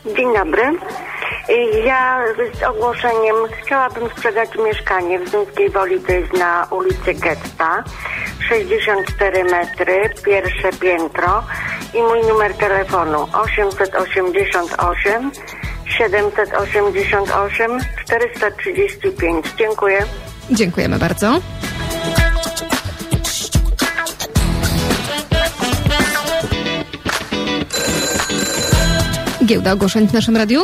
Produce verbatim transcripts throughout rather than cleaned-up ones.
Dzień dobry. Ja z ogłoszeniem chciałabym sprzedać mieszkanie w Zduńskiej Woli, to jest na ulicy Getta, sześćdziesiąt cztery metry, pierwsze piętro i mój numer telefonu osiemset osiemdziesiąt osiem siedemset osiemdziesiąt osiem czterysta trzydzieści pięć. Dziękuję. Dziękujemy bardzo. Giełda ogłoszeń w naszym radiu?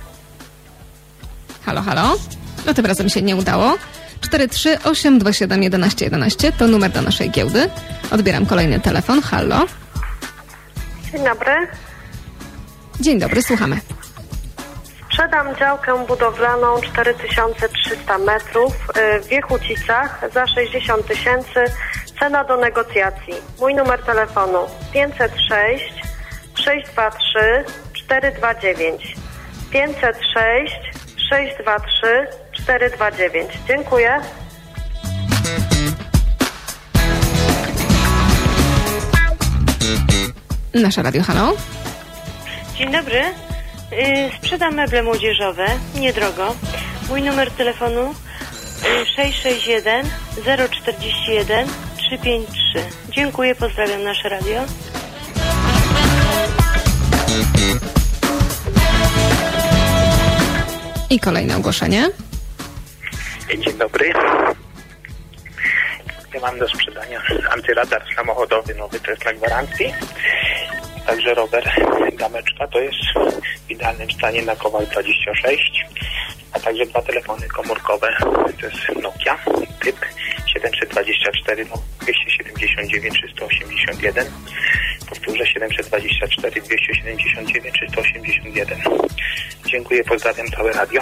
Halo, halo? No tym razem się nie udało. cztery trzy osiem dwa siedem jedenaście jedenaście to numer do naszej giełdy. Odbieram kolejny telefon. Halo? Dzień dobry. Dzień dobry, słuchamy. Sprzedam działkę budowlaną cztery tysiące trzysta metrów w Wiechółcicach za sześćdziesiąt tysięcy. Cena do negocjacji. Mój numer telefonu pięćset sześć sześć dwa trzy cztery dwa dziewięć. pięćset sześć sześć dwa trzy cztery dwa dziewięć. Dziękuję. Nasze radio, halo? Dzień dobry. Yy, sprzedam meble młodzieżowe, niedrogo. Mój numer telefonu yy, sześć sześć jeden zero cztery jeden trzy pięć trzy. Dziękuję, pozdrawiam nasze radio. I kolejne ogłoszenie. Dzień dobry. Ja mam do sprzedania antyradar samochodowy nowy, to jest na gwarancji. Także rower Gameczka, to jest w idealnym stanie na kołach dwadzieścia sześć. A także dwa telefony komórkowe, to jest Nokia typ siedemset dwadzieścia cztery dwieście siedemdziesiąt dziewięć trzysta osiemdziesiąt jeden. Powtórzę siedemset dwadzieścia cztery dwieście siedemdziesiąt dziewięć trzysta osiemdziesiąt jeden. Dziękuję, pozdrawiam całe radio.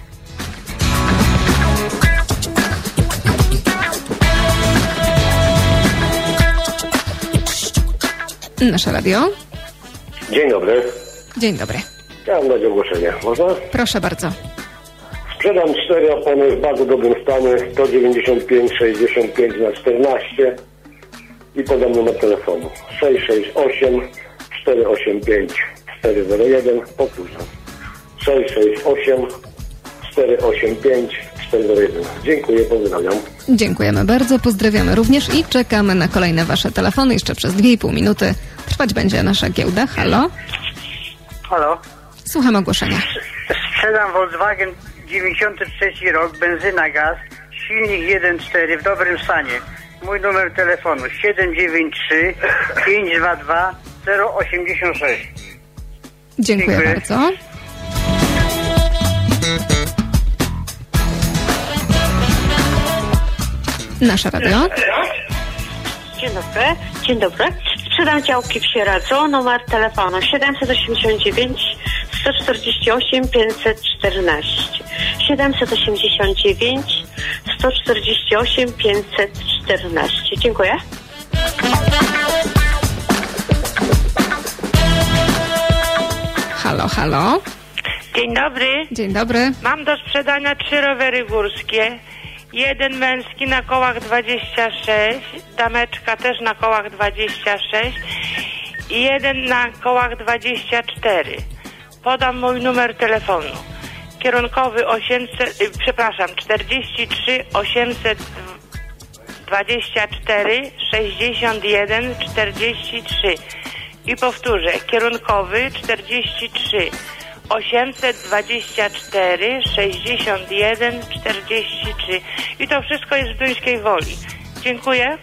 Nasze radio. Dzień dobry. Dzień dobry. Chciałem dać ogłoszenie. Można? Proszę bardzo. Sprzedam cztery opony w bardzo dobrym stanie, sto dziewięćdziesiąt pięć sześćdziesiąt pięć na czternaście i podam numer telefonu sześć sześć osiem cztery osiem pięć cztery zero jeden. Powtórzę sześć sześć osiem cztery osiem pięć cztery zero jeden. Dziękuję, pozdrawiam. Dziękujemy bardzo, pozdrawiamy również i czekamy na kolejne wasze telefony. Jeszcze przez dwie i pół minuty trwać będzie nasza giełda. Halo? Halo? Słucham ogłoszenia. Sprzedam Volkswagen dziewięćdziesiąty trzeci rok, benzyna, gaz, silnik jeden cztery w dobrym stanie. Mój numer telefonu siedem dziewięć trzy pięć dwa dwa zero osiem sześć. Dziękuję, Dziękuję bardzo. Nasze radio. Dzień dobry. Dzień dobry. Sprzedam działki w Sieradzu. Numer telefonu siedemset osiemdziesiąt dziewięć sto czterdzieści osiem pięćset czternaście. siedemset osiemdziesiąt dziewięć sto czterdzieści osiem pięćset czternaście. Dziękuję. Halo, halo. Dzień dobry. Dzień dobry. Mam do sprzedania trzy rowery górskie. Jeden męski na kołach dwadzieścia sześć, dameczka też na kołach dwadzieścia sześć i jeden na kołach dwadzieścia cztery. Podam mój numer telefonu. Kierunkowy osiemset, y, przepraszam, czterdzieści trzy osiemset dwadzieścia cztery sześćdziesiąt jeden czterdzieści trzy. I powtórzę, kierunkowy czterdzieści trzy osiemset dwadzieścia cztery sześćdziesiąt jeden czterdzieści trzy. I to wszystko jest w Zduńskiej Woli. Dziękuję.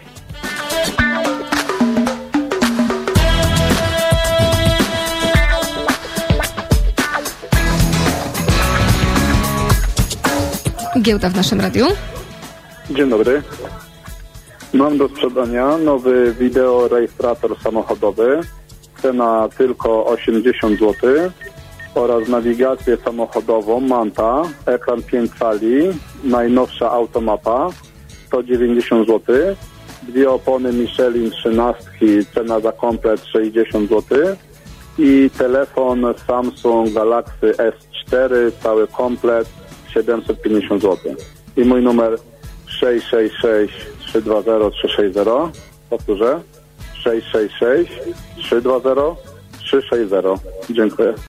Giełda w naszym radiu. Dzień dobry. Mam do sprzedania nowy wideorejestrator samochodowy. Cena tylko osiemdziesiąt złotych. Oraz nawigację samochodową Manta, ekran pięć cali, najnowsza automapa, sto dziewięćdziesiąt złotych, dwie opony Michelin trzynastki, cena za komplet sześćdziesiąt złotych i telefon Samsung Galaxy S cztery, cały komplet siedemset pięćdziesiąt złotych. I mój numer sześć sześć sześć trzy dwa zero trzy sześć zero, powtórzę, sześć sześć sześć trzy dwa zero trzy sześć zero. Dziękuję.